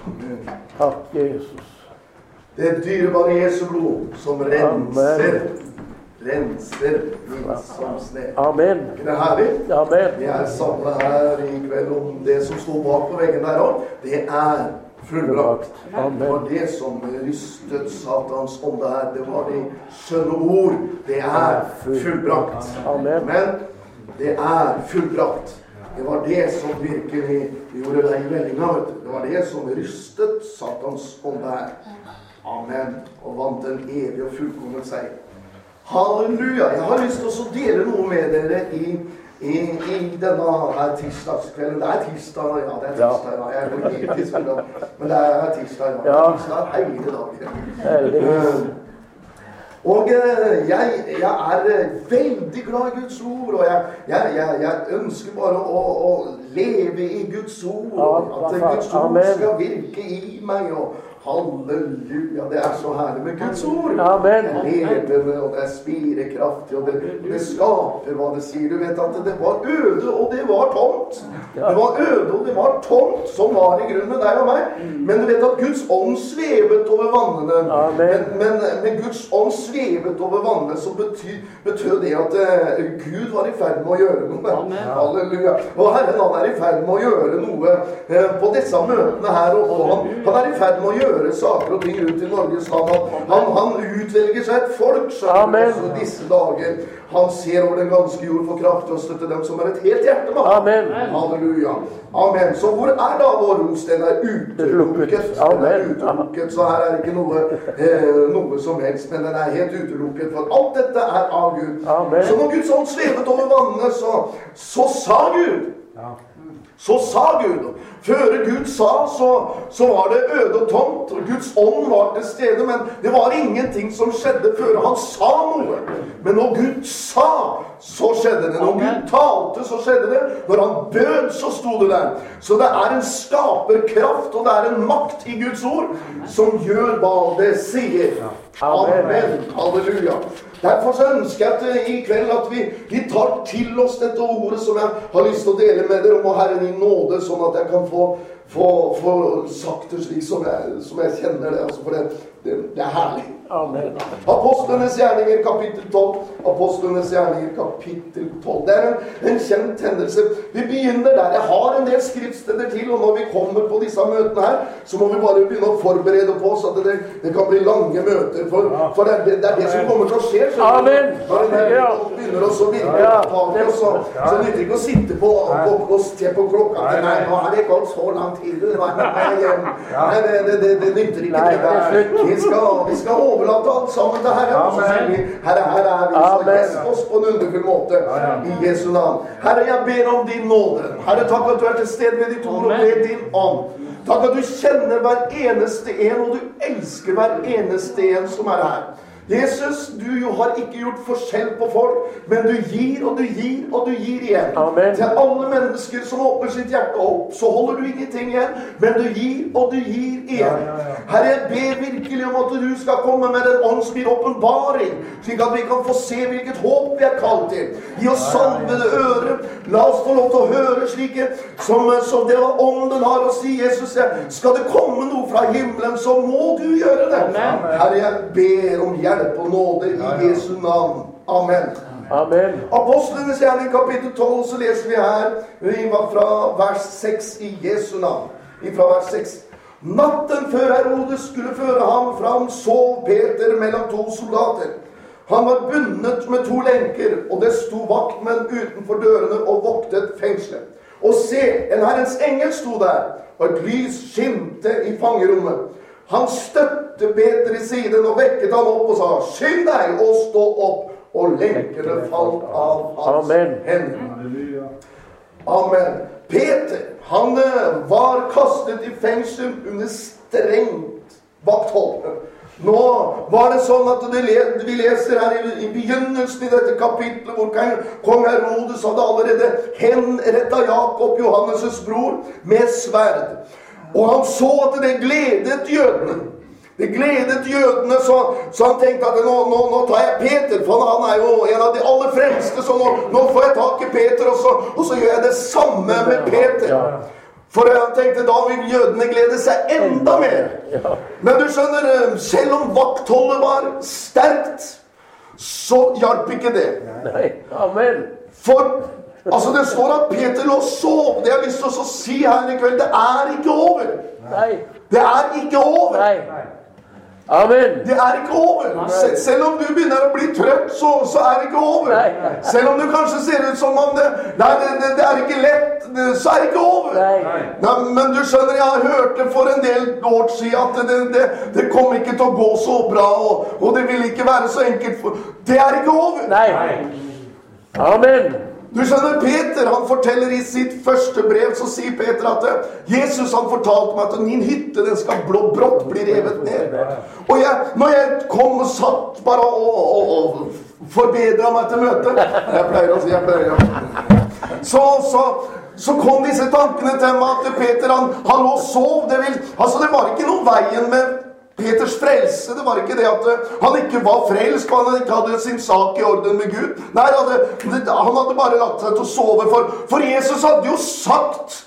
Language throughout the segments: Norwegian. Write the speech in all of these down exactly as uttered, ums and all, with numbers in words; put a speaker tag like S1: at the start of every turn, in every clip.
S1: Takk, Jesus.
S2: Det dyrebare Jesu blod som renser, renser min som snev.
S1: Amen.
S2: Det er herlig.
S1: Amen.
S2: Vi er samlet her i kveld om det som står bak på veggen der også. Det er fullbrakt. Det var det som rystet Satans ånde her. Det var de skjønne ord. Det er fullbrakt.
S1: Amen.
S2: Men det er fullbrakt. Det var det som virkelig gjorde deg i vellinga. Det var det som rystet Satans ånde her. Amen. Og vant en evig og fullkommen seg. Halleluja. Jeg har lyst til å dele noe med dere i, i, i denne her tirsdagskvelden. Det er tirsdag, ja, det er tirsdag. Ja. Jeg er ikke helt i skolen, men det er tirsdag. Ja.
S1: Ja.
S2: Tirsdag hele dagen.
S1: Heldigvis.
S2: Og jeg, jeg er veldig glad i Guds ord, og jeg, jeg, jeg, jeg ønsker bare å, å leve i Guds ord, at Guds ord skal virke i meg, og halleluja, det er så herlig med Guds ord.
S1: Amen.
S2: Det er levende, og det er spirekraftig, og det, det skaper hva det sier. Du vet at det var øde, og det var tomt. Det var øde, og det var tomt, som var i grunnen deg og meg. Men du vet at Guds ånd svevet over vannene. Men, men, men Guds ånd svevet over vannene, så betyr, betyr det at uh, Gud var i ferd med å gjøre noe. Amen. Halleluja. Og Herren, han er i ferd med å gjøre noe uh, på disse møtene her, og, og han, han er i ferd med å gjøre saker og ting ut i Norges land. Han, han utvelger seg et folk som også disse dager. Han ser over den ganske jord for kraft og støtte dem som er et helt hjerte med ham. Amen. Halleluja. Amen. Så hvor er da vår ros? Den er utelukket. Den er utelukket, så her er det ikke noe, eh, noe som helst, men den er helt utelukket, for alt dette er av Gud. Amen. Så når Guds ånd svevet over vannene, så, så sa Gud. Ja. Så sa Gud. Før Gud sa, så, så var det øde og tomt, og Guds ånd var til stede, men det var ingenting som skjedde før han sa noe. Men når Gud sa, så skjedde det. Når Gud talte, så skjedde det. Når han bød, så sto det der. Så det er en skaperkraft, og det er en makt i Guds ord, som gjør hva det sier. Amen. Halleluja. Derfor så ønsker jeg at i kveld at vi, vi tar til oss dette ordet som jeg har lyst til å dele med dere, om å Herren i nåde, sånn at jeg kan få, få, få sagt det slik som jeg, som jeg kjenner det. Altså, for det, det, det er herlig. Amen. Apostlenes gjerninger kapittel tolv. Apostlenes gjerninger kapittel tolv. Det er en, en kjent hendelse. Vi begynner der. Jeg har en del skriftsteder til, og når vi kommer på disse møtene her, så må vi bare begynne å forberede på oss at det, det kan bli lange møter, for, for det, det, det er det som kommer til å skje. Amen. Når det begynner oss å virke tak i oss, så, så nytter det ikke å sitte på, på, på, se på klokka. Nei, nå har det gått så lang tid. Nei, det, det, det, det nytter ikke det der. Vi skal, vi skal overlate alt sammen til Herre. Herre, Herre er vi så gjest oss på en underfull måte i Jesu navn. Herre, jeg ber om din nåde. Herre, takk at du er til sted med ditt ord og med din ånd. Takk at du kjenner hver eneste en, og du elsker hver eneste en som er her. Jesus, du jo har ikke gjort forskjell på folk, men du gir og du gir og du gir igjen. Amen. Til alle mennesker som åpner sitt hjerte opp, så holder du ingenting igjen, men du gir og du gir igjen. Ja, ja, ja. Herre, jeg ber virkelig om at du skal komme med den ånds min åpenbaring, slik at vi kan få se hvilket håp vi er kalt til. Gi oss salvede ører, la oss få lov til å høre slike som, som det var ånden har å si. Jesus, skal det komme noe fra himmelen, så må du gjøre det. Amen. Herre, jeg ber om hjelp på nåde i Jesu navn. Amen. Amen. Apostlenes gjerning kapittel tolv, så leser vi her fra vers seks i Jesu navn. Fra vers seks. Natten før Herodes skulle føre ham fram, sov Peter mellom to soldater. Han var bundet med to lenker, og det sto vaktmenn utenfor dørene og voktet fengslet. Og se, en Herrens engel sto der, og et lys skinte i fangerommet. Han støtte Peter i siden og vekket han opp og sa, skynd deg og stå opp, og lenkene falt av hans hender. Amen. Peter, han var kastet i fengsel under strengt vakthold. Nå var det sånn at det, vi leser her i, i begynnelsen i dette kapitlet, hvor kong Herodes hadde allerede henrettet Jakob, Johannes' bror, med sverd. Og han så at det gledet jødene. Det gledet jødene, så, så han tenkte at nå, nå, nå tar jeg Peter, for han er jo en av de aller fremste, så nå, nå får jeg tak i Peter, og så, og så gjør jeg det samme med Peter. For jeg tenkte, da vil jødene glede seg enda mer. Men du skjønner, selv om vaktholdet var sterkt, så hjalp ikke det.
S1: Nei, amen.
S2: For, altså det står at Peter lå og sov. Det jeg har lyst til å si her i kveld, det er ikke over.
S1: Nei.
S2: Det er ikke over.
S1: Nei. Amen.
S2: Det er ikke over. Sel selv om du begynner å bli trøtt, så, så er det ikke over.
S1: Nei.
S2: Selv om du kanskje ser ut som om det, nei, det, det, det er ikke lett, det, så er det ikke over.
S1: Nei.
S2: Nei, men du skjønner, jeg har hørt det for en del år siden at det, det, det kom ikke til å gå så bra, og, og det vil ikke være så enkelt. For, det er ikke over.
S1: Nei. Amen.
S2: Du skjønner, Peter, han forteller i sitt første brev, så sier Peter at Jesus, han fortalte meg at min hytte, den skal blå brått bli revet ned. Og jeg, når jeg kom og satt bare og, og, og forbedret meg til møte, jeg pleier å si, jeg pleier å så, så, så kom disse tankene til meg at Peter, han, han lå og sov. Det, vil, altså, det var ikke noe veien med Peters frelse, det var ikke det at han ikke var frelst, han ikke hadde sin sak i orden med Gud. Nei, han hadde, han hadde bare lagt seg til å sove, for, for Jesus hadde jo sagt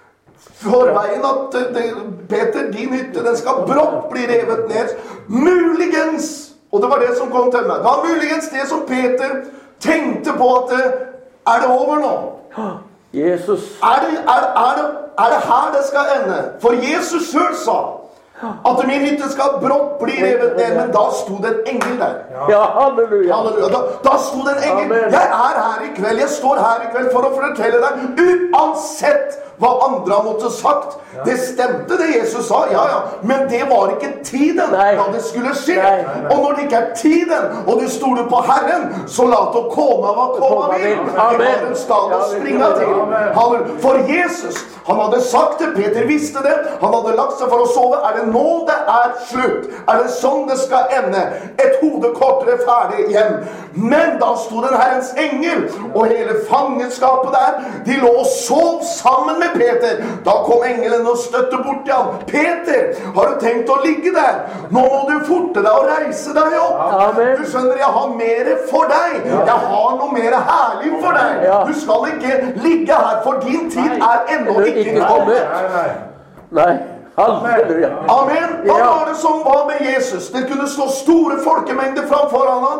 S2: for veien at det, Peter, din hytte, den skal brått bli revet ned. Muligens, og det var det som kom til meg, det var muligens det som Peter tenkte på at er det over nå?
S1: Jesus.
S2: Er det, er, er det, er det her det skal ende? For Jesus selv sa at min hytte skal brått bli revet ned, men da sto det en engel der.
S1: Ja, halleluja.
S2: Halleluja. Da, da sto det en engel.
S1: Amen.
S2: Jeg er her i kveld, jeg står her i kveld for å fortelle deg, uansett hva andre måtte sagt. Det stemte det Jesus sa, ja, ja. Men det var ikke tiden
S1: Nei.
S2: da det skulle skje.
S1: Nei.
S2: Og når det ikke er tiden, og du stoler på Herren, så la det å komme hva komme vil. Det var en stad å springe til. Halleluja. For Jesus, han hadde sagt det, Peter visste det, han hadde lagt seg for å sove. Er det nå det er slutt? Er det sånn det skal ende? Et hode kortere ferdig hjem. Men da sto den Herrens engel, og hele fangenskapet der, de lå og sov sammen med Peter. Da kom engelen og støtte bort til ham. Peter, har du tenkt å ligge der? Nå må du forte deg og reise deg opp.
S1: Amen.
S2: Du skjønner, jeg har mer for deg. Jeg har noe mer herlig for deg.
S1: Ja.
S2: Du skal ikke ligge her, for din tid er ennå ikke
S1: Ikke
S2: kommet.
S1: kommet. Nei. Halleluja.
S2: Amen. Hva
S1: Ja.
S2: var det som var med Jesus? Det kunne stå store folkemengder framfor han.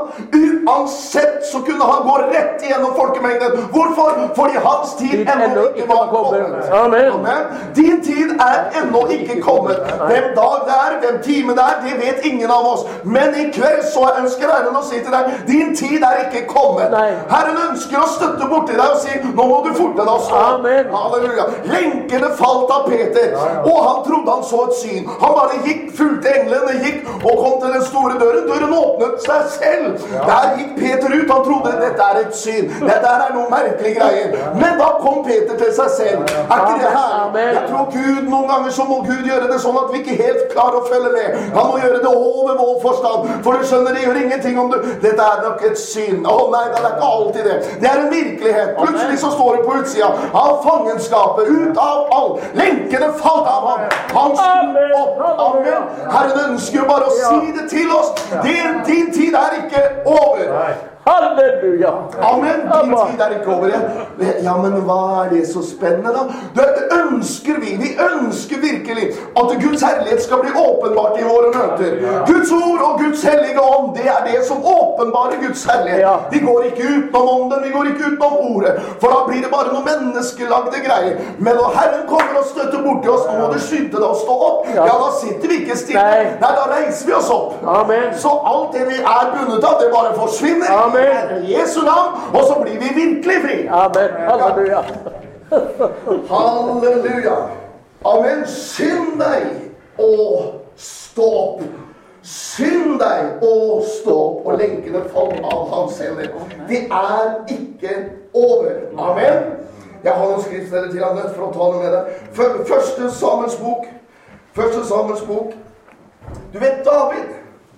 S2: Uansett så kunne han gå rett igjennom folkemengden. Hvorfor? Fordi hans tid ennå ikke var kommet.
S1: Amen.
S2: Amen. Din tid er ennå ikke kommet. Hvem dag det er, hvem time det er, det vet ingen av oss. Men i kveld så ønsker Herren å si til deg, din tid er ikke kommet.
S1: Nei.
S2: Herren ønsker å støtte borti deg og si, nå må du forte deg og stå.
S1: Amen.
S2: Halleluja. Lenkene falt av Peter, og han trodde han så et syn. Han bare gikk, fulgte englene, gikk og kom til den store døren. Døren åpnet seg selv. Der gikk Peter ut. Han trodde dette er et syn. Dette er noen merkelige greier. Men da kom Peter til seg selv. Er ikke det her? Jeg tror Gud, noen ganger så må Gud gjøre det sånn at vi ikke helt klarer å følge med. Han må gjøre det over vår forstand. For du skjønner, det gjør ingenting om du, dette er nok et syn. Å nei, det er ikke alltid det. Det er en virkelighet. Plutselig så står det på utsida av fangenskapet, ut av all. Lenkene falt av ham. Han sto opp. Amen. Herren ønsker bare å si det til oss. Din, din tid er ikke over.
S1: Halleluja.
S2: Amen. Din tid er ikke over. Ja, men hva er det så spennende da? Det ønsker vi. Vi ønsker virkelig at Guds herlighet skal bli åpenbart i våre møter. Guds ord og Guds hellige ånd, det er det som åpenbarer Guds herlighet. Vi går ikke utenom ånden, vi går ikke utenom ordet. For da blir det bare noen menneskelagde greier. Men når Herren kommer og støtter bort til oss, nå må du skynde deg å stå opp. Ja, da sitter vi ikke stille.
S1: Nei.
S2: Nei, da reiser vi oss opp.
S1: Amen.
S2: Så alt det vi er bundet av, det bare forsvinner.
S1: Amen.
S2: I Jesu navn, og så blir vi virkelig fri.
S1: Amen. Halleluja.
S2: Halleluja. Amen. Skynd deg og stå opp. Skynd deg og stå opp. Og lenkene falt av hans hender. Det er ikke over. Amen. Jeg har noen skriftsteder til han nødt for å ta det med deg. Første Samuels bok. Første Samuels bok. Du vet David.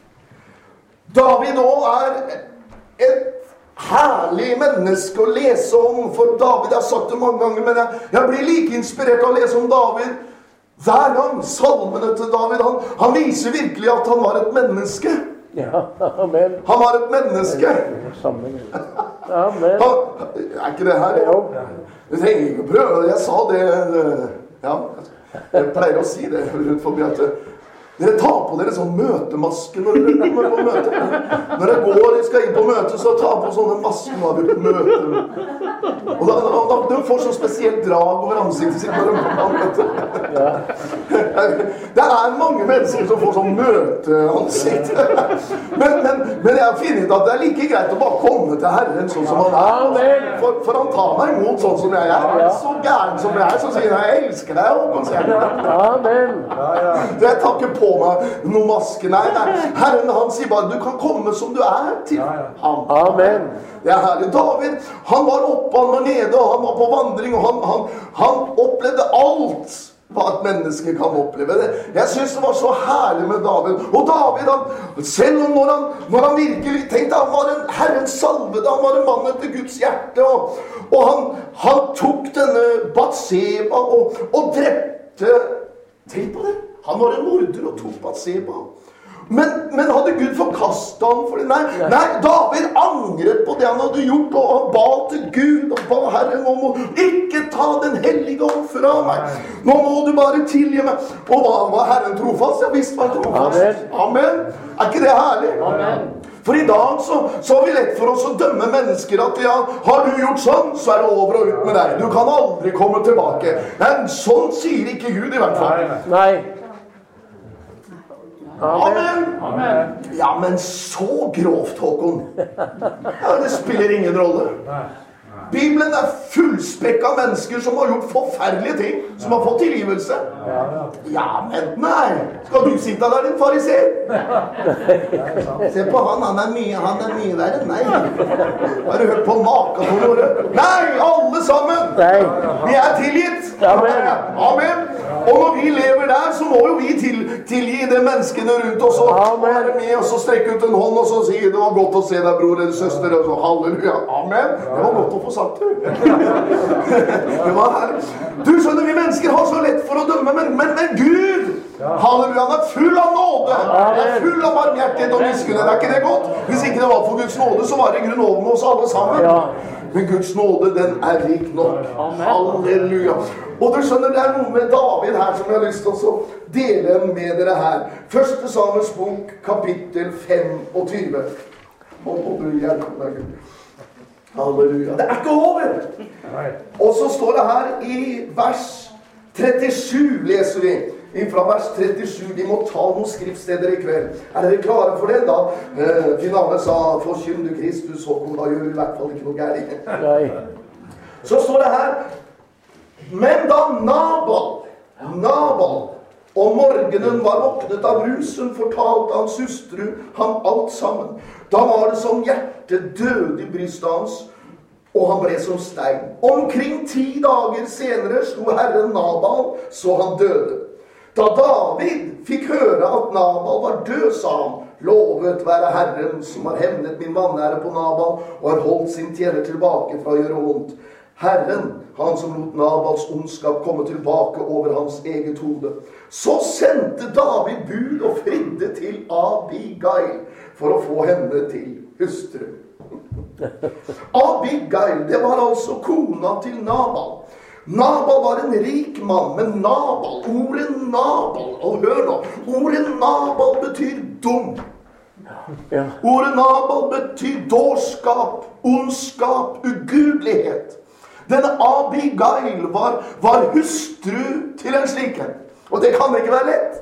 S2: David også er et herlig menneske å lese om, for David har sagt det mange ganger, men jeg, jeg blir like inspirert av å lese om David hver gang. Salmene til David, han, han viser virkelig at han var et menneske.
S1: Ja, amen.
S2: Han var et menneske.
S1: Sammen. Amen.
S2: Han, er ikke det her?
S1: Jo.
S2: Du trenger ikke prøve, jeg sa det Ja, jeg pleier å si det rundt forbi at dere tar på dere sånn møtemaske når dere kommer på møte. Når dere går og skal inn på møte, så tar på sånne masker når dere møter. Og da, da, da de får sånn spesielt drag over ansiktet sitt når de kommer på møte. Det er mange mennesker som får sånn møteansikt. Men, men, men jeg har funnet at det er like greit å bare komme til Herren sånn som han er. For, for han tar meg imot sånn som jeg er. Jeg er så gæren som jeg er, så sier han, jeg elsker deg, Håkon, sier han.
S1: Amen.
S2: Det jeg tar ikke på meg noen maske. Nei, nei. Herren, han sier bare, du kan komme som du er til ham.
S1: Amen.
S2: Det er herlig. David, han var oppe, han var nede, og han var på vandring, og han, han, han opplevde alt hva et menneske kan oppleve. Jeg synes det var så herlig med David. Og David, han, selv om når han, når han virkelig tenkte, han var en Herrens salvede, han var en mann etter Guds hjerte, og, og han, han tok denne Batseba og, og drepte. Tenk på det. Han var en morder og tok Batseba. Men, men hadde Gud forkastet ham for det? Nei, nei, David angret på det han hadde gjort, og han ba til Gud og ba Herren om å ikke ta den hellige ånd fra meg. Nå må du bare tilgi meg. Og hva var Herren trofast? Jeg visste var trofast. Amen. Er ikke det herlig? Amen. For i dag så, så er vi lett for oss å dømme mennesker at ja, har du gjort sånn, så er det over og ut med deg. Du kan aldri komme tilbake. Men sånn sier ikke Gud i hvert fall.
S1: Nei.
S2: Amen. Amen. Ja, men så grovt, Håkon. Ja, det spiller ingen rolle. Bibelen er fullspekka mennesker som har gjort forferdelige ting, som har fått tilgivelse. Ja, men nei. Skal du sitte der, din fariser? Se på han, han er mye, han er mye verre enn meg. Har du hørt på maka på noe? Nei, alle sammen. Vi er tilgitt. Amen. Amen. Og når vi lever der, så må jo vi til, tilgi de menneskene rundt oss og være med, og så strekke ut en hånd, og så si, det var godt å se deg, bror eller søster, og så halleluja. Amen. Det var godt å få sagt det. Det var her. Du skjønner, vi mennesker har så lett for å dømme, men, men, men Gud, halleluja, han er full av nåde. Han er full av barmhjertighet og miskunn. Er ikke det godt? Hvis ikke det var for Guds nåde, så var det i grunn over med oss alle sammen. Men Guds nåde, den er rik nok. Halleluja. Og du skjønner, det er noe med David her som jeg har lyst til å dele med dere her. Første Samuels bok, kapittel femogtyve. Nå må du hjelpe meg, Gud. Halleluja. Det er ikke over. Og så står det her i vers trettisju, leser vi. Fra vers trettisju, de må ta noen skriftsteder i kveld. Er dere klare for det da? Eh, Finale sa, forkynn du Kristus, Håkon, da gjør du i hvert fall ikke noe gærent. Så står det her, men da Nabal, Nabal, om morgenen var våknet av rusen, fortalte hans hustru han alt sammen. Da var det som hjertet døde i brystet hans, og han ble som stein. Omkring ti dager senere slo Herren Nabal, så han døde. Da David fikk høre at Nabal var død, sa han, lovet være Herren som har hemnet min vanære på Nabal og har holdt sin tjener tilbake fra å gjøre vondt. Herren, han som lot Nabals ondskap komme tilbake over hans eget hode. Så sendte David bud og fridde til Abigail for å få henne til hustru. Abigail, det var altså kona til Nabal. Nabal var en rik mann, men Nabal, ordet Nabal, og hør nå, ordet Nabal betyr dum. Ja. Ordet Nabal betyr dårskap, ondskap, ugudelighet. Denne Abigail var, var hustru til en slik. Og det kan ikke være lett.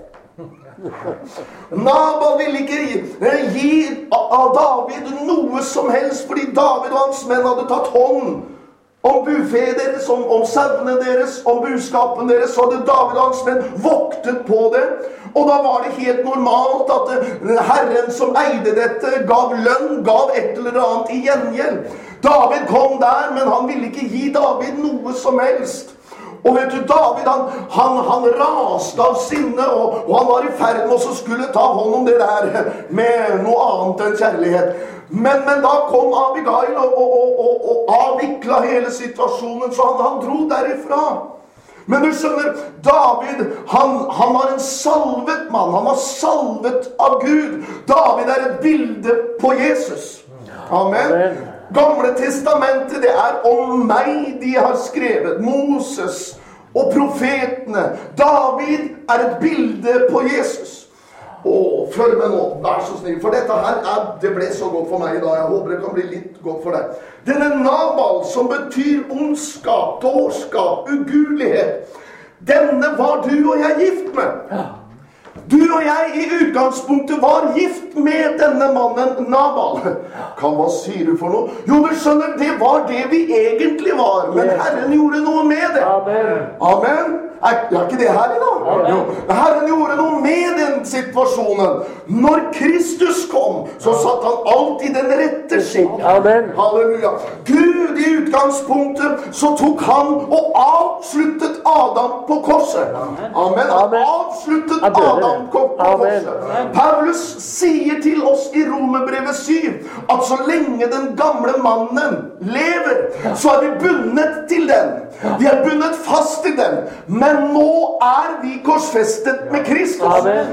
S2: Nabal ville ikke gi, gi av David noe som helst, fordi David og hans menn hadde tatt hånd om buffet deres, om, om sauene deres, om buskapen deres, så hadde David og hans menn voktet på det. Og da var det helt normalt at Herren som eide dette gav lønn, gav et eller annet i gjengjeld. David kom der, men han ville ikke gi David noe som helst. Og vet du, David, han, han, han raste av sinne, og, og han var i ferd med å skulle ta hånd om det der med noe annet enn kjærlighet. Men, men da kom Abigail og, og, og, og, og avviklet hele situasjonen, så han, han dro derifra. Men du skjønner, David, han, han var en salvet mann, han var salvet av Gud. David er et bilde på Jesus. Amen. Gamle testamentet, det er om meg de har skrevet. Moses og profetene. David er et bilde på Jesus. Åh, følg med nå, vær så snill, for dette her er, det ble så godt for meg i dag. Jeg håper det kan bli litt godt for deg. Denne Nabal, som betyr ondskap, dårskap, ugudelighet, denne var du og jeg gift med. Du og jeg i utgangspunktet var gift med denne mannen Nabal. Kan, hva sier du for noe? Jo, du skjønner, det var det vi egentlig var, men Herren gjorde noe med det.
S1: Amen.
S2: Amen. Er, er ikke det her i dag? Jo. Herren gjorde noe med den situasjonen. Når Kristus kom, så satt han alt i den rette skikk.
S1: Amen.
S2: Halleluja. Gud i utgangspunktet, så tok han og avsluttet Adam på korset. Amen. Han
S1: Amen.
S2: avsluttet Adam på, på
S1: Amen.
S2: korset. Paulus sier til oss i Romerbrevet syv at så lenge den gamle mannen lever, så er vi bundet til den. Vi er bundet fast til den. Men nå er vi korsfestet med Kristus.
S1: Amen.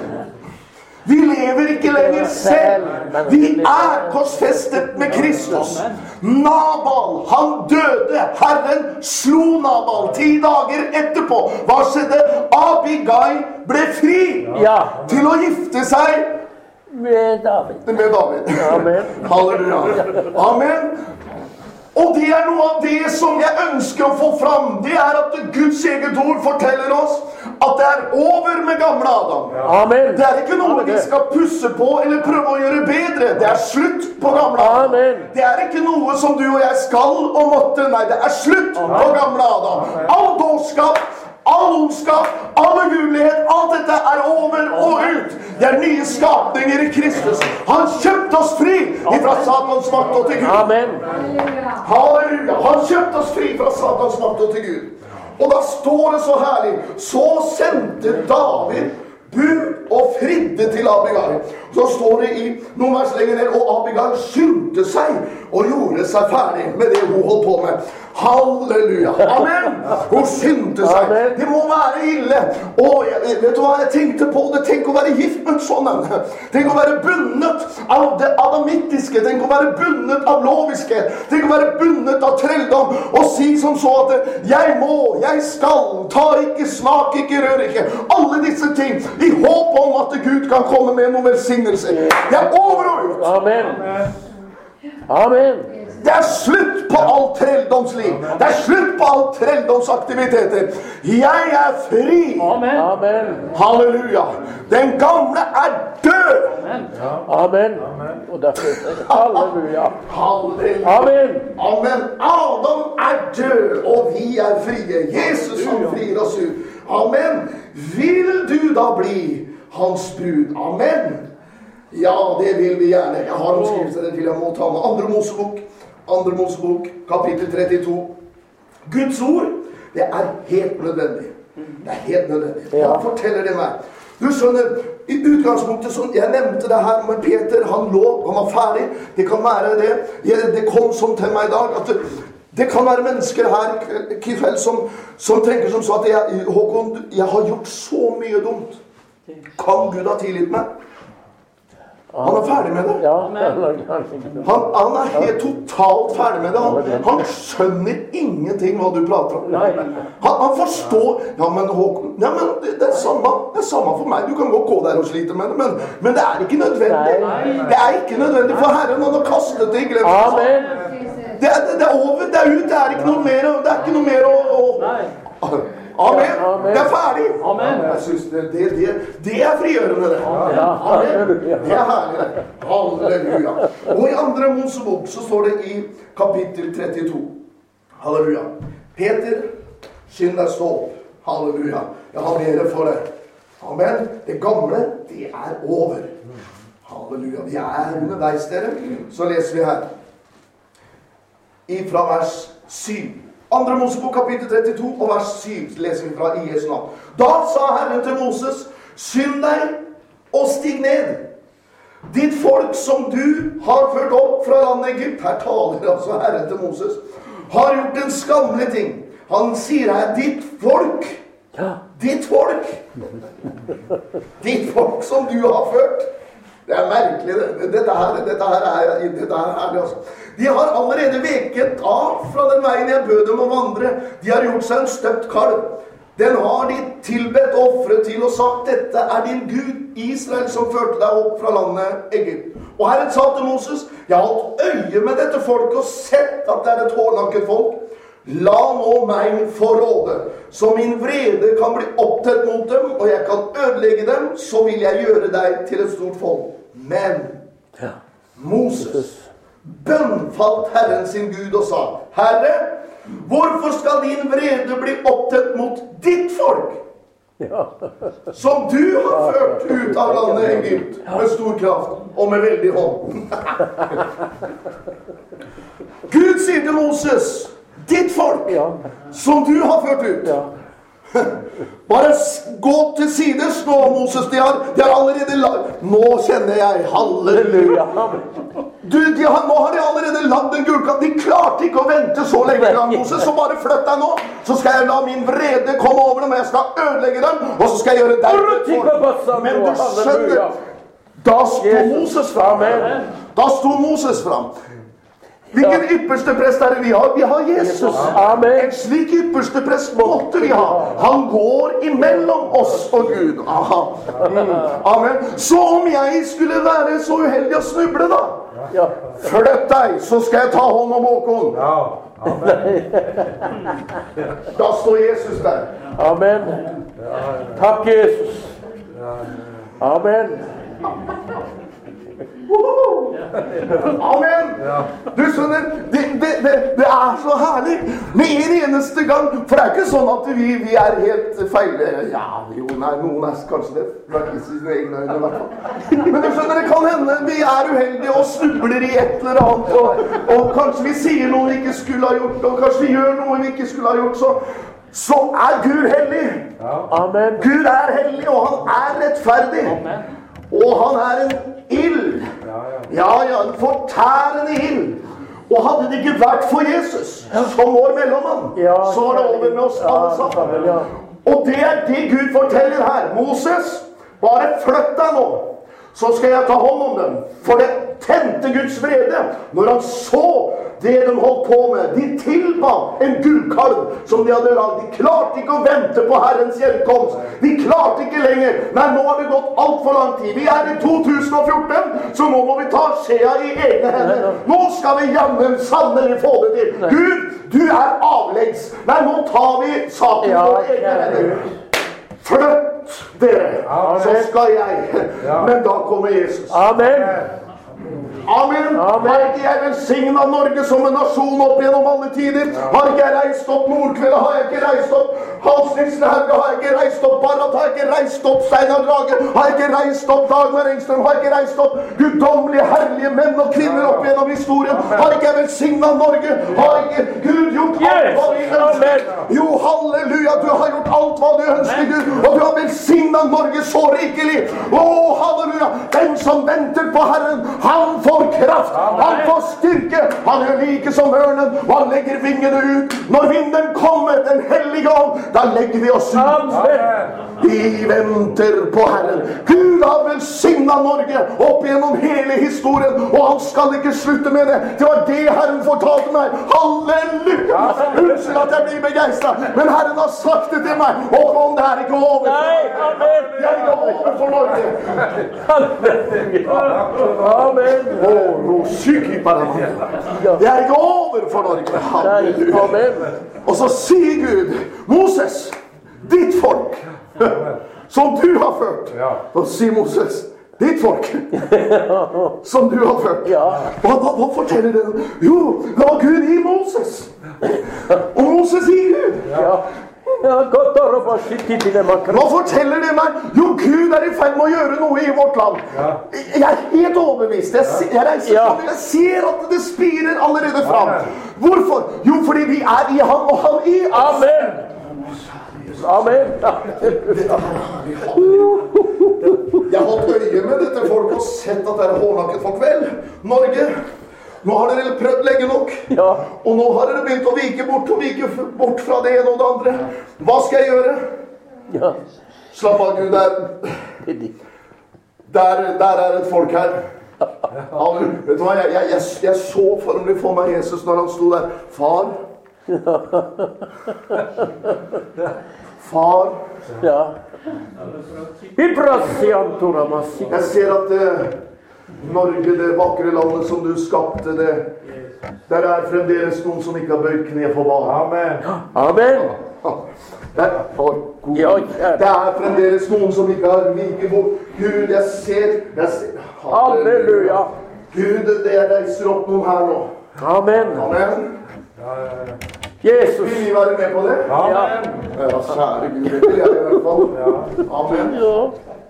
S2: Vi lever ikke lenger selv. Vi er korsfestet med Kristus. Nabal, han døde. Herren slo Nabal ti dager etterpå. Hva skjedde? Abigail ble fri
S1: Ja.
S2: til å gifte seg
S1: Med David.
S2: med David.
S1: Amen.
S2: Halleluja. Amen. Og det er noe av det som jeg ønsker å få fram. Det er at Guds eget ord forteller oss at det er over med gamle Adam.
S1: Amen.
S2: Det er ikke noe vi skal pusse på eller prøve å gjøre bedre. Det er slutt på gamle Adam.
S1: Amen.
S2: Det er ikke noe som du og jeg skal og måtte. Nei, det er slutt på gamle Adam. All dårskap, all ondskap, all ugudelighet, alt dette er over og ut. Det er nye skapninger i Kristus. Han kjøpte oss fri fra Satans makt og til Gud.
S1: Amen.
S2: Halleluja. Han kjøpte oss fri fra Satans makt og til Gud. Og da står det så herlig. Så sendte David bud og fridde til Abigail. Så står det i noen vers lenger ned, og Abigail skyndte seg og gjorde seg ferdig med det hun holdt på med. Halleluja. Amen. Hun skyndte seg.
S1: Amen.
S2: Det må være ille. Og jeg, vet du hva jeg tenkte på det? Tenk å være gift med en sånn en. Tenk å være bundet av det adamittiske. Tenk å være bundet av loviske. Tenk å være bundet av trelldom. Og si som så at jeg må, jeg skal, ta ikke, smak ikke, rør ikke. Alle disse ting i håp om at Gud kan komme med noen velsignelse. Det er over og ut.
S1: Amen. Amen.
S2: Det er slutt på alt trelldomsliv. Det er slutt på alt trelldomsaktiviteter. Jeg er fri.
S1: Amen. Amen.
S2: Halleluja. Den gamle er død.
S1: Amen. Og derfor er det halleluja.
S2: Halleluja.
S1: Amen.
S2: Amen. Adam er død, og vi er frie. Jesus han frier oss ut. Amen. Vil du da bli hans brud? Amen. Ja, det vil vi gjerne. Jeg har noen skrivelser til jeg må ta med. Andre Mosebok, Andre Mosebok, kapittel trettito. Guds ord, det er helt nødvendig. Det er helt nødvendig. Hva forteller det meg? Du skjønner, i utgangspunktet, som jeg nevnte det her med Peter, han lå, han var ferdig. Det kan være det. Jeg, det kom sånn til meg i dag, at det, det kan være mennesker her i kveld som, som tenker som så at jeg, Håkon, jeg har gjort så mye dumt. Kan Gud ha tilgitt meg? Han er ferdig med det.
S1: Ja,
S2: han, han er helt totalt ferdig med det. Han, han skjønner ingenting hva du prater om. Han, han forstår. Ja, men Håkon, ja, men det, det, er samme, det er samme for meg. Du kan godt gå der og slite med det, men, men det er ikke nødvendig. Det er ikke nødvendig for Herren. Han har kastet det i glemmelsen. Det, det, det er over, det er ut. Det er ikke noe mer, det er ikke noe mer å... å Amen. Amen. Det er ferdig. Amen. Jeg synes det, det, det, det er frigjørende det. Amen. Det er herlig. Halleluja. Og i andre Mosebok så står det i kapittel trettito. Halleluja. Peter, skynd deg stå opp. Halleluja. Jeg har mer for deg. Amen. Det gamle, det er over. Halleluja. Vi er underveis, dere. Så leser vi her. Ifra vers syv. Andre Mosebok kapittel trettito og vers syv leser vi fra i Jesu navn. Da sa Herren til Moses, skynd deg og stig ned. Ditt folk som du har ført opp fra landet Egypt, her taler altså Herren til Moses, har gjort en skammelig ting. Han sier her, ditt folk, ditt folk, ditt folk som du har ført. Det er merkelig, det. Dette her, dette her er, dette her er det altså. De har allerede veket av fra den veien jeg bød dem å vandre. De har gjort seg en støpt kalv. Den har de tilbedt og offret til og sagt, dette er din Gud, Israel, som førte deg opp fra landet Egypt. Og Herren sa til Moses, jeg har holdt øye med dette folket og sett at det er et hårnakket folk. La nå meg få råde, så min vrede kan bli opptatt mot dem, og jeg kan ødelegge dem, så vil jeg gjøre deg til et stort folk. Men Moses bønnfalt Herren sin Gud og sa, Herre, hvorfor skal din vrede bli opptatt mot ditt folk, som du har ført ut av landet Egypt med stor kraft og med veldig hånd? Gud sier til Moses, ditt folk, som du har ført ut. Bare gå til sides nå, Moses. De har, de har allerede lagt. Nå kjenner jeg, halleluja. Du, de har, nå har de allerede lagt en gullkatt. De klarte ikke å vente så lenge, Moses. Så bare flytt deg nå. Så skal jeg la min vrede komme over dem. Jeg skal ødelegge dem. Og så skal jeg gjøre deg til et folk. Men du skjønner, da sto Moses fram. Da sto Moses fram. Hvilken ypperste prest er det vi har? Vi har Jesus. Amen. En slik ypperste prest måtte vi ha. Han går imellom oss og Gud. Aha. Amen. Så om jeg skulle være så uheldig å snuble da, flytt deg, så skal jeg ta hånd om Håkon. Da står Jesus der.
S1: Amen. Takk, Jesus. Amen.
S2: Amen. Du skjønner, det, det, det, det er så herlig med en eneste gang, for det er ikke sånn at vi, vi er helt feil. Ja, jo, nei, noen er kanskje det, i sine egne øyne i hvert fall. Men du skjønner, det kan hende vi er uheldige og snubler i et eller annet, og, og kanskje vi sier noe vi ikke skulle ha gjort, og kanskje vi gjør noe vi ikke skulle ha gjort, så så er Gud hellig. Amen. Gud er hellig, og han er rettferdig. Amen. Og han er en ild. Ja, ja, en fortærende ild. Og hadde det ikke vært for Jesus, som vår mellommann, så var det over med oss alle sammen. Og det er det Gud forteller her. Moses, bare flytt deg nå, så skal jeg ta hånd om dem. For det tente Guds vrede når han så det de holdt på med. De tilba en gullkalv som de hadde lagd. De klarte ikke å vente på Herrens gjenkomst. De klarte ikke lenger. Nei, nå har det gått alt for lang tid. Vi er i to tusen og fjorten, så nå må vi ta skjea i egne hender. Nå skal vi jammen sannelig få det til. Gud, du er avleggs. Nei, nå tar vi saken på egne hender. Flytt dere, så skal jeg. Men da kommer Jesus.
S1: Amen.
S2: Amen. Har ikke jeg velsignet Norge som en nasjon opp gjennom alle tider? Har ikke jeg reist opp Nordkveldet? Har jeg ikke reist opp Hans Nilsen Hauge? Har jeg ikke reist opp Barrat? Har jeg ikke reist opp Steinar Drage? Har jeg ikke reist opp Dagmar Engstrøm? Har jeg ikke reist opp guddommelige, herlige menn og kvinner opp gjennom historien? Har ikke jeg velsignet Norge? Har ikke Gud gjort alt hva vi ønsker? Jo, halleluja, du har gjort alt hva du ønsker, Gud, og du har velsignet Norge så rikelig. Å, halleluja, den som venter på Herren, han får kraft, han får styrke, han gjør like som ørnen, og han legger vingene ut. Når vinden kommer, den hellige ånd, da legger vi oss ut. Vi venter på Herren. Gud har velsignet Norge opp gjennom hele historien, og han skal ikke slutte med det. Det var det Herren fortalte meg. Halleluja! Unnskyld at jeg blir begeistret, men Herren har sagt det til meg, og om det er ikke over. Det er ikke over for Norge.
S1: Amen.
S2: Det er ikke over for Norge. Halleluja. Og så sier Gud, Moses, ditt folk, som du har ført. Og sier Moses, ditt folk, som du har ført. Hva, hva, hva forteller det? Jo, det var Gud i Moses. Og Moses i Gud. Hva forteller det meg? Jo, Gud er i ferd med å gjøre noe i vårt land. Jeg er helt overbevist. Jeg, jeg, reiser, jeg ser at det spirer allerede fram. Hvorfor? Jo, fordi vi er i ham og han i oss. Amen. Amen. Jeg har holdt øye med dette folk og sett at det er hårnakket folk. Vel, Norge, nå har dere prøvd lenge nok, ja. Og nå har dere begynt å vike bort og vike bort fra det ene og det andre. Hva skal jeg gjøre? Ja. Slapp av, Gud, der, der, der er et folk her. Ja, vet du hva, jeg, jeg, jeg, jeg så formelig for meg Jesus når han sto der. Far, Far,
S1: Ja. Ibrasiantoramasi.
S2: jeg ser at eh, Norge, det vakre landet som du skapte, det, der er fremdeles noen som ikke har bøyd kne for barn.
S3: Amen.
S1: Amen.
S2: Det er, for god.
S1: Ja,
S2: Det
S1: kjære.
S2: er fremdeles noen som ikke har viket bort. Gud, jeg ser, jeg ser.
S1: Halleluja.
S2: Gud, det reiser opp noen her nå.
S1: Amen.
S2: Amen.
S1: Jesus.
S2: Vil vi være med på det?
S3: Amen.
S2: Ja, kjære Gud, det vil jeg i hvert fall. Amen.
S1: Ja.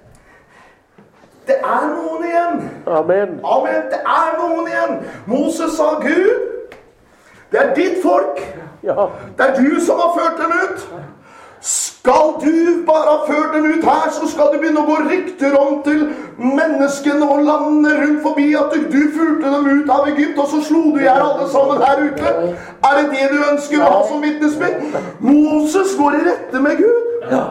S2: Det er noen igjen.
S1: Amen.
S2: Amen. Det er noen igjen. Moses sa, Gud, det er ditt folk.
S1: Ja.
S2: Det er du som har ført dem ut. Skal du bare ha ført dem ut her, så skal det begynne å gå rykter om til menneskene og landene rundt forbi at du, du førte dem ut av Egypt, og så slo du ihjel alle sammen her ute. Er det det du ønsker å ha som vitnesbyrd? Moses går i rette med Gud.
S1: Ja.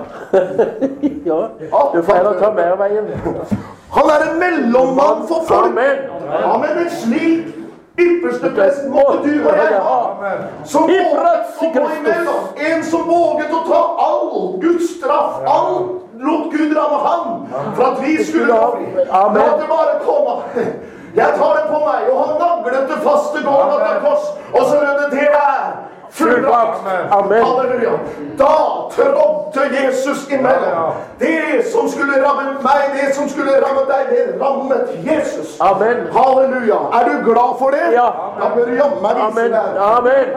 S1: Du får heller ta mer veien.
S2: Han er en mellommann for folk.
S1: Amen.
S2: Amen. En slik ypperste prest måtte du og jeg ha. Som våget å gå imellom. En som våget å ta all Guds straff. All lot Gud ramme ham. For at vi skulle gå fri. La det bare komme. Jeg tar det på meg. Og han naglet det faste Golgata kors. Og så lød det til der. Fullbrakt.
S1: Amen.
S2: Halleluja. Da trådte Jesus imellom. Det som skulle ramme meg, det som skulle ramme deg, det rammet Jesus.
S1: Amen.
S2: Halleluja. Er du glad for det?
S1: Ja.
S2: Da bør du jammen vise
S1: Amen.
S2: det.
S1: Amen.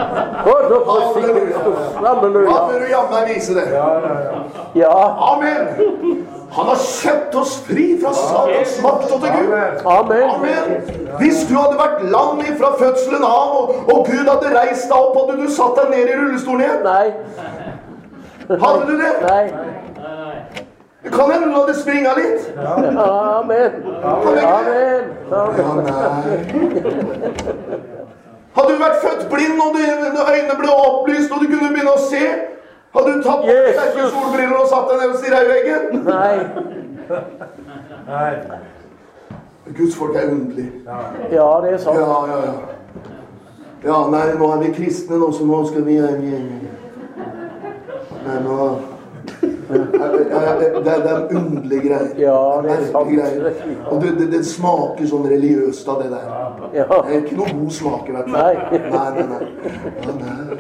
S2: Halleluja. Da
S1: Halleluja.
S2: bør du jammen vise det.
S1: Ja.
S2: Amen. Han har kjøpt oss fri fra Satans makt og til Gud.
S1: Amen.
S2: Amen. Hvis du hadde vært lam fra fødselen av, og, og Gud hadde reist deg opp, hadde du satt deg ned i rullestolen igjen?
S1: Nei.
S2: Hadde du det?
S1: Nei.
S2: Det kan hende du hadde springet litt.
S1: Amen. Amen. Amen.
S2: Hadde du vært født blind, og dine øyne ble opplyst, og du kunne begynne å se, hadde du tatt på sterke solbriller og satt deg ned og stirret i veggen?
S1: Nei.
S3: Nei.
S2: Guds folk er underlig.
S1: Ja, det er sant.
S2: Ja, ja, ja. Ja, nei, nå er vi kristne nå, så nå skal vi... vi nei, nå... Ja, ja, det, det er en underlig greie.
S1: Ja, det er sant.
S2: Greier. Og det, det, det smaker sånn religiøst av det der.
S1: Ja.
S2: Det er ikke noe god smak i hvert fall.
S1: Nei.
S2: Nei, nei, nei. Ja, nei.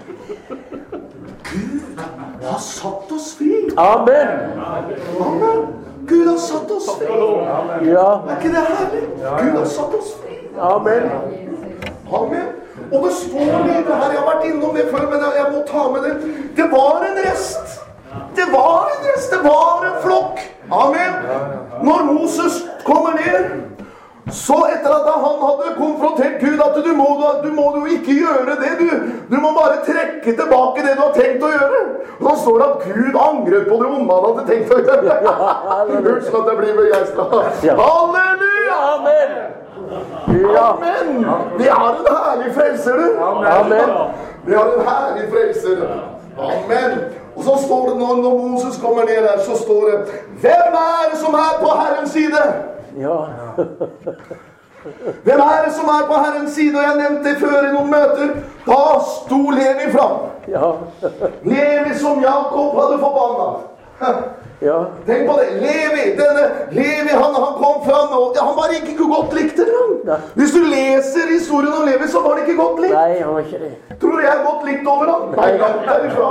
S2: Gud har satt oss fri.
S1: Amen.
S2: Amen. Gud har satt oss fri.
S1: Ja.
S2: Er ikke det herlig? Gud har satt oss fri.
S1: Amen.
S2: Amen. Og det står litt her, jeg har vært innom det før, men jeg må ta med det. Det var en rest. Det var en rest, det var en flokk. Amen. Når Moses kommer ned, så etter at han hadde konfrontert Gud at du må, du må jo ikke gjøre det, du, du må bare trekke tilbake det du har tenkt å gjøre. Og så står det at Gud angret på det onde han hadde tenkt å gjøre. Unnskyld at jeg blir begeistret. Halleluja!
S1: Amen. Ja.
S2: Amen! Vi har en herlig frelser, du.
S1: Amen.
S2: Vi har en herlig frelser. Amen. Og så står det, når, når Moses kommer ned der, så står det, hvem er det som er på Herrens side?
S1: Ja.
S2: Hvem er det som er på Herrens side? Og jeg nevnte det før i noen møter. Da sto Levi fram.
S1: Ja.
S2: Levi som Jakob hadde forbannet.
S1: Ja.
S2: Tenk på det. Levi, denne Levi, han, han kom fram, og han var ikke godt likt det.
S1: Nei.
S2: Hvis du leser historien om Levi, så var det ikke godt likt.
S1: Nei, han var ikke det.
S2: Tror du jeg er godt likt over ham? Nei, langt derifra.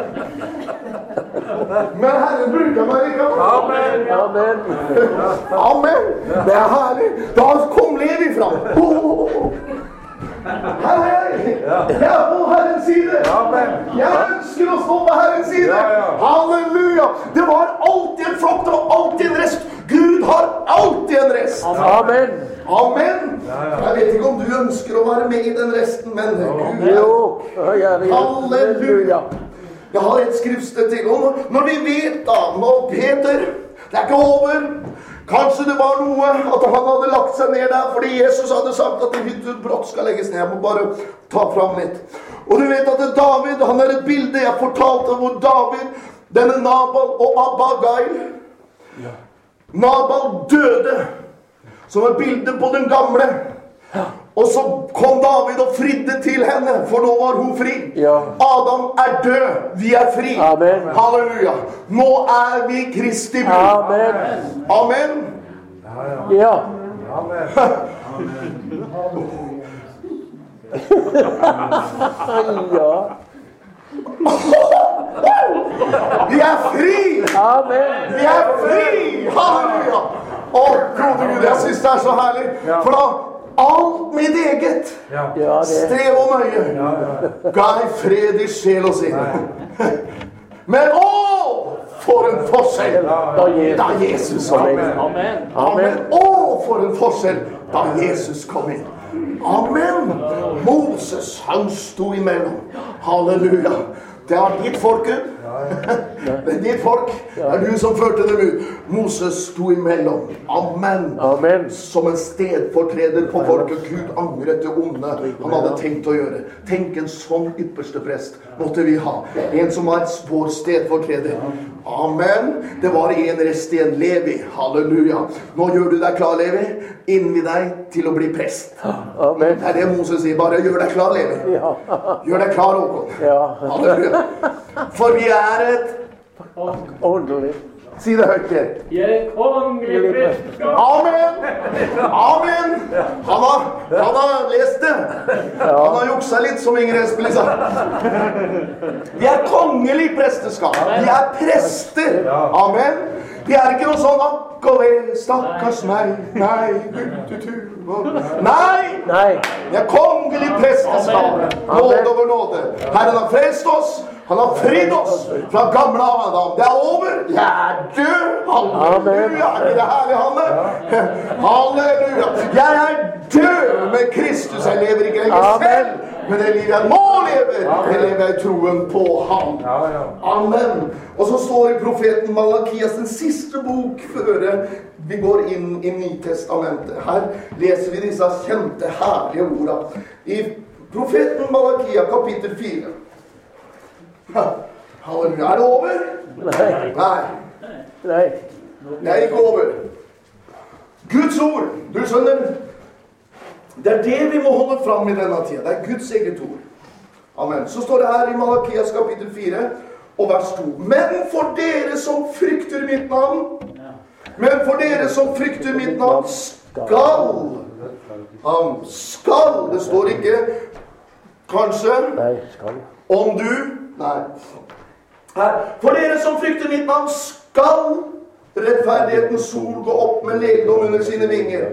S2: Men Herren bruker meg ikke.
S3: Amen.
S1: Amen.
S2: Amen. Det er herlig. Da kom Levi fram. Oh. Hei, hei. Jeg er på Herrens side. Jeg ønsker å stå på Herrens side. Halleluja. Det var alltid en flokk, det var alltid en rest. Gud har alltid en rest.
S1: Amen.
S2: Amen. Jeg vet ikke om du ønsker å være med i den resten, men Gud er.
S1: Jo.
S2: Halleluja. Jeg har et skriftsted til. Og når vi vet da, når Peter, det er ikke over. Kanskje det var noe at han hadde lagt seg ned der, fordi Jesus hadde sagt at det brått skal legges ned. Jeg må bare ta fram litt. Og du vet at David, han er et bilde jeg fortalte hvor David, denne Nabal og Abigail, Nabal døde, som er bildet på den gamle. Og så kom David og fridde til henne, for nå var hun fri.
S1: Ja.
S2: Adam er død, vi er fri.
S1: Amen.
S2: Halleluja. Nå er vi Kristi brud.
S1: Amen.
S2: Amen.
S1: Ja.
S3: Amen.
S1: Ja.
S2: Vi er fri!
S1: Amen.
S2: Vi er fri! Halleluja! Å, gode Gud, jeg synes det er så herlig. For da, alt mitt eget
S3: Ja.
S1: Ja, det.
S2: strev og møye
S3: Ja, ja.
S2: ga jeg fred i sjel og sinn. Men å, for en forskjell
S1: Da Jesus.
S2: da Jesus kom inn.
S1: Amen.
S2: Amen. Å, for en forskjell da Jesus kom inn. Amen. Moses, han sto imellom. Halleluja. Det er ditt folk, Gud. Det er ditt folk. Det er du som førte dem ut. Moses sto imellom. Amen.
S1: Amen.
S2: Som en stedfortreder på folket. Gud angret det onde han hadde tenkt å gjøre. Tenk, en sånn ypperste prest måtte vi ha. En som var vår stedfortreder. Amen. Det var en rest igjen. Levi. Halleluja. Nå gjør du deg klar, Levi. Innvi deg til å bli prest.
S1: Amen.
S2: Det er det Moses sier. Bare gjør deg klar, Levi.
S1: Ja.
S2: Gjør deg klar, Håkon.
S1: Ja.
S2: Halleluja. For vi er et...
S1: Ordentlig.
S2: Si det høyt, Per.
S4: Jeg er kongelig presteskap.
S2: Amen! Amen! Han har, han har lest det. Han har juksa litt, som Inger Espelid sa. Vi er kongelig presteskap. Vi er prester. Amen. Vi er ikke noe sånn akk og ve, stakkars meg. Nei, guttetur. Nei!
S1: Nei.
S2: Vi er kongelig presteskap. Nåde over nåde. Herren har frelst oss. Han har fridd oss fra gamle Adam. Det er over. Jeg er død. Halleluja. Er det herlig, Hanne? Halleluja. Jeg er død med Kristus. Jeg lever ikke lenger selv. Men det livet jeg nå lever, det lever jeg i troen på ham. Amen. Og så står det i profeten Malakias, den siste bok før vi går inn i Nytestamentet. Her leser vi disse kjente, herlige ordene. I profeten Malakia, kapittel fire. Halleluja. Er det over?
S1: Nei.
S2: Nei.
S1: Nei.
S2: Det er ikke over. Guds ord, du skjønner, det er det vi må holde fram i denne tida. Det er Guds eget ord. Amen. Så står det her i Malakias kapittel fire og vers to. Men for dere som frykter mitt navn, men for dere som frykter mitt navn, skal, um, skal, det står ikke, kanskje,
S1: Nei. Skal.
S2: om du, nei, her, for dere som frykter mitt navn, skal rettferdighetens sol gå opp med legedom under sine vinger.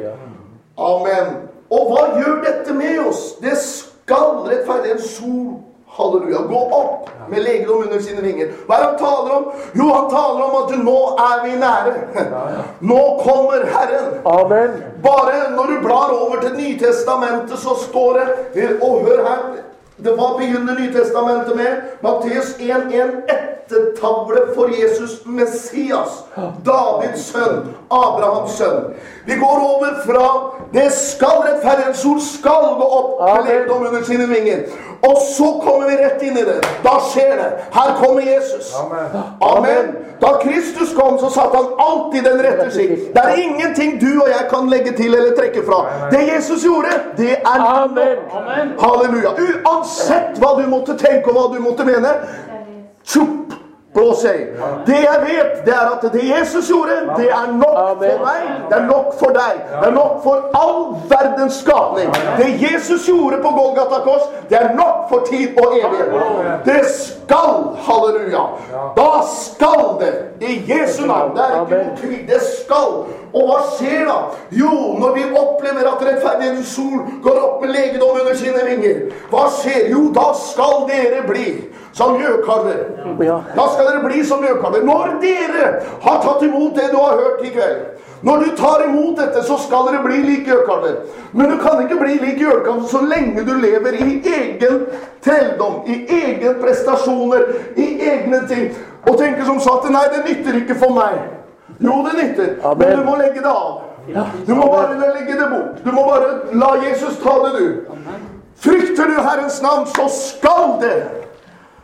S2: Amen. Og hva gjør dette med oss? Det skal rettferdighetens sol, halleluja, gå opp med legedom under sine vinger. Hva er det han taler om? Jo, han taler om at nå er vi nære. Nå kommer Herren.
S1: Amen.
S2: Bare når du blar over til Nytestamentet, så står det, og hør her, det var begynner Nytestamentet med Matteus en en, ettertavle for Jesus Messias, Davids sønn, Abrahams sønn. Vi går over fra det skal rettferdighetens sol skal gå opp med legedom under sine vinger. Og så kommer vi rett inn i det. Da skjer det. Her kommer Jesus.
S3: Amen.
S2: Amen. Da Kristus kom, så satt han alltid den rette skikk. Det er ingenting du og jeg kan legge til eller trekke fra. Det Jesus gjorde, det er
S1: Amen.
S4: Amen.
S2: halleluja. Uansett hva du måtte tenke og hva du måtte mene, tjupp, blås jeg. Det jeg vet, det er at det Jesus gjorde, det er nok for meg, det er nok for deg, det er nok for all verdens skapning. Det Jesus gjorde på Golgata kors, det er nok for tid og evighet. Det skal, halleluja. Da skal det, i Jesu navn, det er ikke noe tvil, det skal. Og hva skjer da? Jo, når vi opplever at rettferdighetens sol går opp med legedom under sine vinger, hva skjer? Jo, da skal dere bli som gjøkalver.
S1: Ja.
S2: Da skal dere bli som gjøkalver. Når dere har tatt imot det du har hørt i kveld, når du tar imot dette, så skal dere bli lik gjøkalver. Men du kan ikke bli lik gjøkalver så lenge du lever i egen trelldom, i egen prestasjoner, i egne ting, og tenker som sagt, nei, det nytter ikke for meg. Jo, det nytter,
S1: Amen.
S2: men du må legge det av. Du må bare legge det bort. Du må bare la Jesus ta det, du. Frykter du Herrens navn, så skal det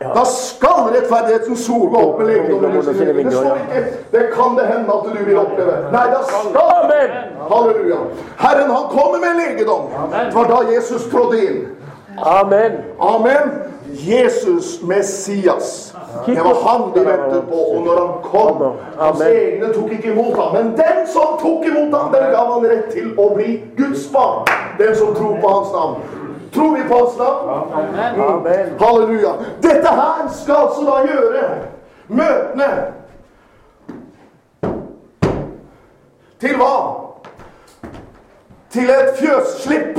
S2: Da skal rettferdighetens sol gå opp med legedom i lyset. Det står ikke, det kan det hende at du vil oppleve. Nei, da skal
S1: Amen.
S2: Halleluja. Herren, han kommer med legedom. Det var da Jesus trådde inn.
S1: Amen.
S2: Amen. Jesus Messias. Det var han de ventet på, og når han kom, hans egne tok ikke imot ham. Men den som tok imot ham, den gav han rett til å bli Guds barn. Den som tror på hans navn. Tror vi på hans navn?
S1: Amen. Amen.
S2: Halleluja. Dette her skal altså da gjøre møtene til hva? Til et fjøsslipp.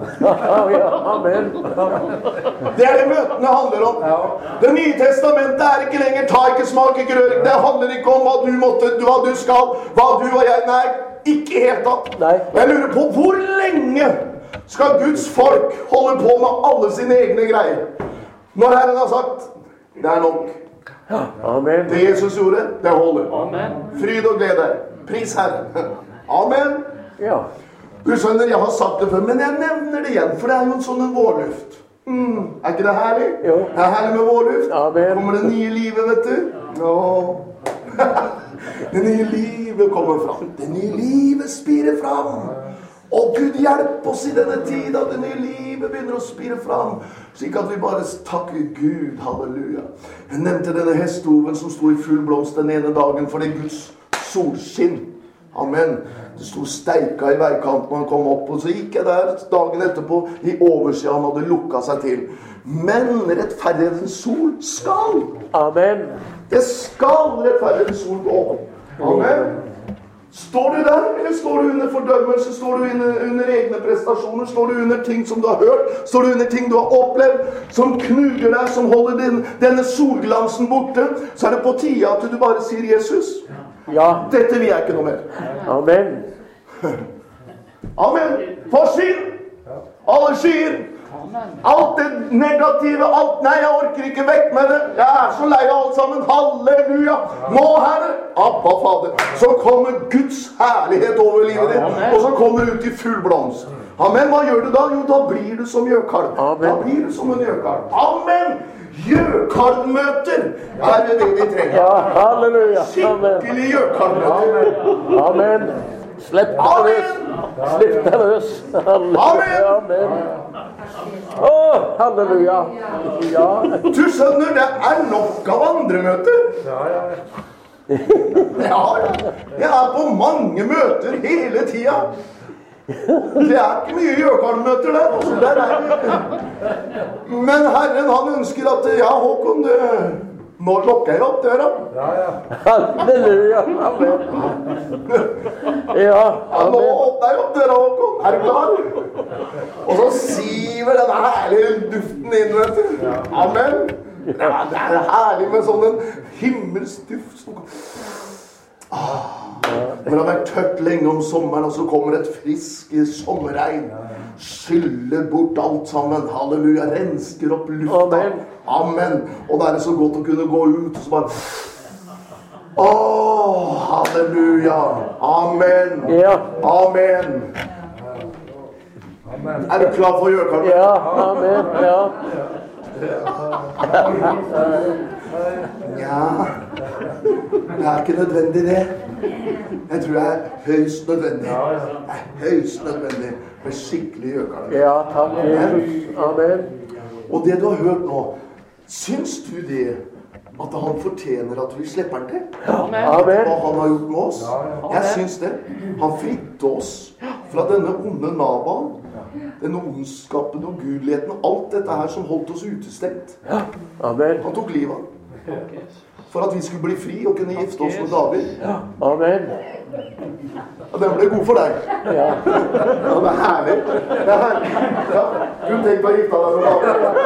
S1: Amen.
S2: Det er det møtene handler om. Det nye testamentet er ikke lenger ta ikke, smak ikke, rør ikke. Det handler ikke om hva du måtte, hva du skal, hva du og jeg. Nei, ikke helt tatt. Jeg lurer på hvor lenge skal Guds folk holde på med alle sine egne greier? Når Herren har sagt, det er nok.
S1: Amen.
S2: Det Jesus gjorde, det holder.
S4: Amen.
S2: Fryd og glede. Pris Herren. Amen.
S1: Ja.
S2: Du skjønner, jeg har sagt det før, men jeg nevner det igjen, for det er jo en sånn en vårluft. Mm, er ikke det herlig?
S1: Jo.
S2: Det er herlig med vårluft.
S1: Amen.
S2: Kommer det nye livet, vet du? Ja. Det nye livet kommer fram. Det nye livet spirer fram. Og Gud hjelp oss i denne tid at det nye livet begynner å spire fram, slik at vi bare takker Gud. Halleluja. Jeg nevnte denne hestehoven som sto i full blomst den ene dagen, for det er Guds solskinn. Amen. Det sto steika i veikanten når han kom opp, og så gikk jeg der dagen etterpå i oversiden han hadde lukket seg til. Men rettferdighetens sol skal.
S1: Amen.
S2: Det skal rettferdighetens sol gå. Amen. Står du der, eller står du under fordømmelse? Står du under, under egne prestasjoner? Står du under ting som du har hørt? Står du under ting du har opplevd, som knuger deg, som holder din, denne solglansen borte? Så er det på tide at du bare sier Jesus.
S1: Ja.
S2: Dette vil jeg ikke noe mer.
S1: Amen.
S2: Amen. Forsvinn. Alle skyer. Alt det negative, alt, nei, jeg orker ikke vekk med det. Jeg er så lei av alt sammen. Halleluja. Nå, Herre, Abba, Fader, så kommer Guds herlighet over livet ditt, og så kommer du ut i full blomst. Amen. Hva gjør du da? Jo, da blir du som gjøkalv. Da blir du som en gjøkalv. Amen. Gjøkalvmøter er det det vi trenger.
S1: Ja, halleluja.
S2: Skikkelig gjøkalvmøter.
S1: Amen. Slipp deg løs. Slipp deg løs. Halleluja. Amen. Å, halleluja. Ja.
S2: Du skjønner, det er nok av andre møter. Ja, ja. Ja, jeg er på mange møter hele tida. Det er ikke mye gjøkalvmøter der, altså. Der er det. Men Herren, han ønsker at, ja, Håkon, det, nå lukker jeg opp døra. Ja, ja.
S1: Halleluja. Amen. Ja,
S2: ja, nå åpner jeg opp døra, Håkon. Er du klar? Og så siver den herlige duften inn, vet du. Amen. Ja, det er herlig med sånn en himmelsduft som ah. Men det har vært tørt lenge om sommeren, og så kommer et frisk sommerregn. Skyller bort alt sammen. Halleluja. Rensker opp lufta.
S1: Amen.
S2: Amen. Og det er så godt å kunne gå ut og så bare åh, halleluja. Amen.
S1: Ja.
S2: Amen. Amen. Er du klar for å gjøre det?
S1: Ja, amen. Ja.
S2: Ja, det er ikke nødvendig det. Jeg tror det er høyst nødvendig. Det er høyst nødvendig med skikkelig gjøkalv.
S1: Ja, takk Jesus. Amen.
S2: Og det du har hørt nå, syns du det at han fortjener at vi slipper han til?
S1: Amen.
S2: Hva han har gjort med oss? Jeg syns det. Han fridde oss fra denne onde Nabal, denne ondskapen og gudligheten og alt dette her som holdt oss utestengt.
S1: Amen.
S2: Han tok livet av. For at vi skulle bli fri og kunne gifte oss med David.
S1: Amen.
S2: Og den ble god for deg.
S1: Ja.
S2: Ja, det er herlig. Det er herlig. Ja. Du tenker å gifte deg med David.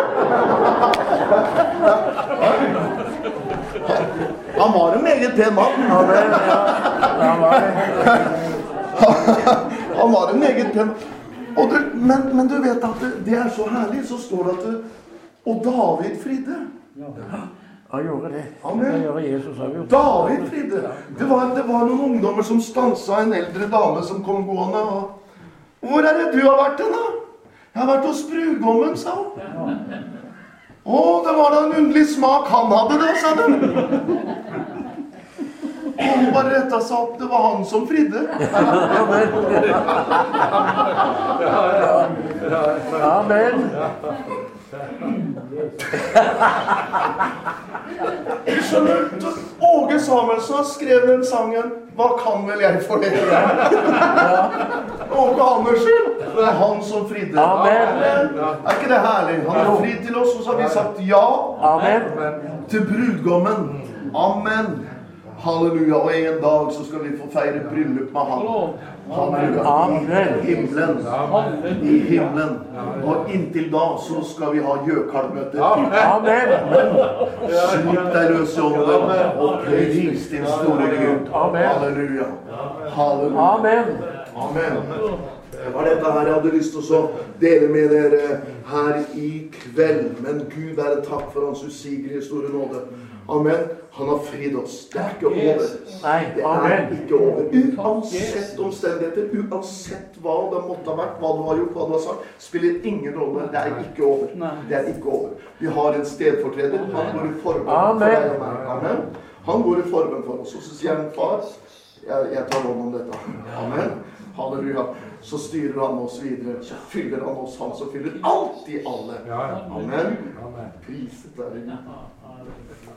S2: Han var en meget pen mann.
S1: Amen. Ja.
S2: Han var en meget pen mann. Og du, men, men du vet at det, det er så herlig, så står det at det, og David fridde.
S1: Han gjorde det.
S2: Amen.
S1: Det gjorde Jesus også.
S2: David fridde. Det var, det var noen ungdommer som stanset en eldre dame som kom gående. Og, hvor er det du har vært den da? Jeg har vært hos brudgommen, sa hun. Å, det var da en underlig smak han hadde da, sa de. Han bare rettet seg opp, det var han som fridde.
S1: Amen.
S2: Skjønner du, Åge Samuelsen har skrevet den sangen, hva kan vel jeg for det? Åge Andersen, det er han som fridde.
S1: Amen.
S2: Er ikke det herlig? Han har fridd til oss, og så har vi sagt ja
S1: Amen.
S2: til brudgommen. Amen. Halleluja, og en dag så skal vi få feire bryllup med han. Halleluja.
S1: Amen.
S2: I himmelen. I himmelen. Og inntil da så skal vi ha gjøkalvmøter.
S1: Amen.
S2: Slipp deg løs i ånden og pris din store Gud.
S1: Amen.
S2: Halleluja. Halleluja.
S1: Amen.
S2: Amen. Det var dette her jeg hadde lyst til å dele med dere her i kveld. Men Gud være takk for hans usigelige store nåde. Amen. Han har fridd oss. Det er ikke over.
S1: Nei,
S2: Det er
S1: amen.
S2: ikke over. Uansett omstendigheter, uansett hva det måtte ha vært, hva du har gjort, hva du har sagt, spiller ingen rolle. Det er ikke over. Det er ikke over. Vi har en stedfortreder. Han går i forbønn for deg og meg. Amen. Han går i forbønn for oss. Og så sier han, far, jeg, jeg tar hånd om dette. Amen. Halleluja. Så styrer han oss videre. Så fyller han oss, han som fyller alt i alle. Amen. Priset være Gud.